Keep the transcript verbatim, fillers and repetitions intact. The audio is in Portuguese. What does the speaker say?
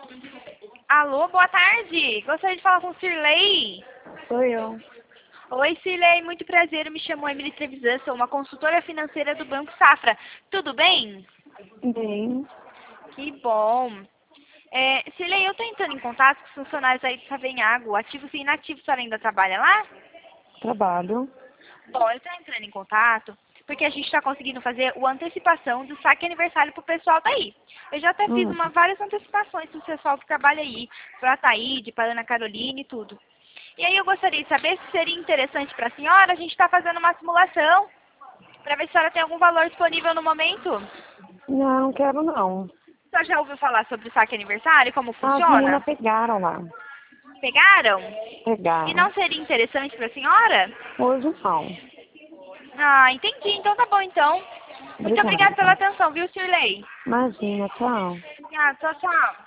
Alô, boa tarde. Gostaria de falar com o Cirlei. Sou eu. Oi, Cirlei, muito prazer. Eu me chamo Emily Trevisan, sou uma consultora financeira do Banco Safra. Tudo bem? Bem, Que bom. É, Cirlei, eu estou entrando em contato com os funcionários aí do Savenhago, ativos e inativos. A senhora ainda trabalha lá? trabalho. Bom, eu estou entrando em contato porque a gente está conseguindo fazer a antecipação do saque aniversário para o pessoal daí. Eu já até fiz Hum, uma, várias antecipações para o pessoal que trabalha aí, para a Taíde, para a Ana Carolina e tudo. E aí eu gostaria de saber se seria interessante para a senhora, a gente está fazendo uma simulação para ver se a senhora tem algum valor disponível no momento. não, não quero não. A senhora já ouviu falar sobre o saque aniversário, como As meninas funciona? pegaram lá. Pegaram? E Pegaram. não seria interessante para a senhora? Hoje não. Ah, entendi. Então tá bom, então. Muito obrigada pela Obrigada. atenção, viu, Sirlei? Imagina, tchau. Ah, tchau, tchau.